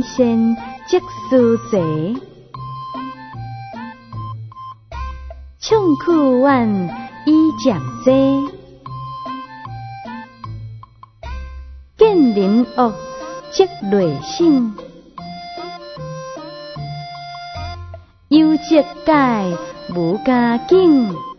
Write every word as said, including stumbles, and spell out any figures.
善即思齐，唱曲婉以渐济，见人恶即内省，有节戒无加紧。